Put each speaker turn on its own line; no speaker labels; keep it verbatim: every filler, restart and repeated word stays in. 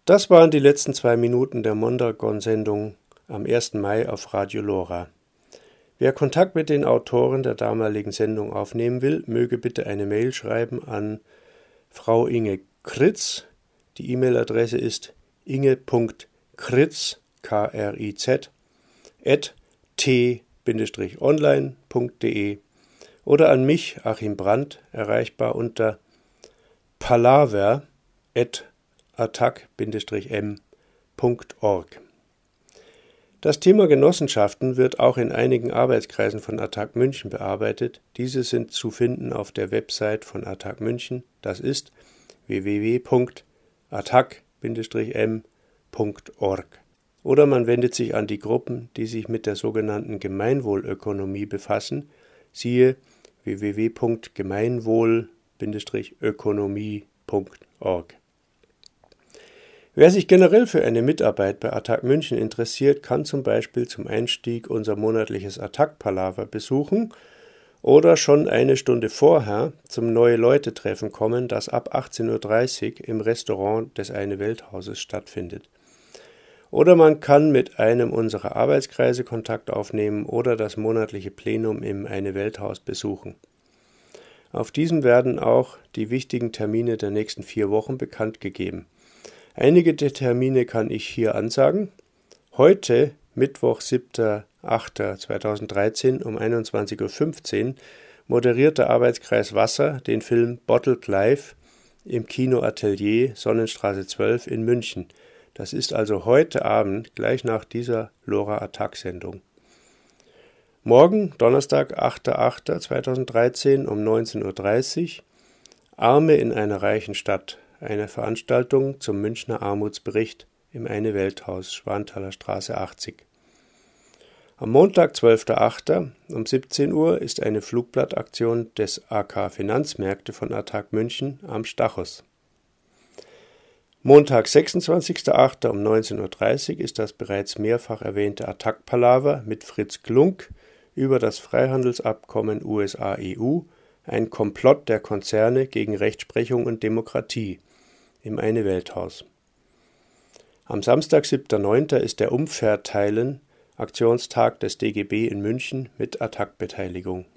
Das waren die letzten zwei Minuten der Mondragon-Sendung am ersten Mai auf Radio Lora. Wer Kontakt mit den Autoren der damaligen Sendung aufnehmen will, möge bitte eine Mail schreiben an Frau Inge Kritz. Die E-Mail-Adresse ist inge punkt kritz, K R I Z, at t online punkt de oder an mich, Achim Brandt, erreichbar unter palaver at attac m punkt org. Das Thema Genossenschaften wird auch in einigen Arbeitskreisen von Attac München bearbeitet. Diese sind zu finden auf der Website von Attac München. Das ist w w w punkt attac m punkt org. Oder man wendet sich an die Gruppen, die sich mit der sogenannten Gemeinwohlökonomie befassen. Siehe w w w punkt gemeinwohl ökonomie punkt org. Wer sich generell für eine Mitarbeit bei Attac München interessiert, kann zum Beispiel zum Einstieg unser monatliches Attac-Palaver besuchen oder schon eine Stunde vorher zum Neue-Leute-Treffen kommen, das ab achtzehn Uhr dreißig im Restaurant des Eine-Welt-Hauses stattfindet. Oder man kann mit einem unserer Arbeitskreise Kontakt aufnehmen oder das monatliche Plenum im Eine-Welt-Haus besuchen. Auf diesem werden auch die wichtigen Termine der nächsten vier Wochen bekannt gegeben. Einige der Termine kann ich hier ansagen. Heute, Mittwoch, siebter achter zweitausenddreizehn um einundzwanzig Uhr fünfzehn, moderiert der Arbeitskreis Wasser den Film Bottled Life im Kino Atelier Sonnenstraße zwölf in München. Das ist also heute Abend, gleich nach dieser Lora-Attac-Sendung. Morgen, Donnerstag, achter achter zweitausenddreizehn um neunzehn Uhr dreißig, Arme in einer reichen Stadt. Eine Veranstaltung zum Münchner Armutsbericht im Eine-Welt-Haus, Schwanthaler Straße achtzig. Am Montag, zwölfter achter um siebzehn Uhr ist eine Flugblattaktion des A K Finanzmärkte von Attac München am Stachus. Montag, sechsundzwanzigster achter um neunzehn Uhr dreißig ist das bereits mehrfach erwähnte Attac-Palaver mit Fritz Glunk über das Freihandelsabkommen U S A E U, ein Komplott der Konzerne gegen Rechtsprechung und Demokratie im Eine-Welt-Haus. Am Samstag, siebter neunter ist der Umverteilen Aktionstag des D G B in München mit Attac-Beteiligung.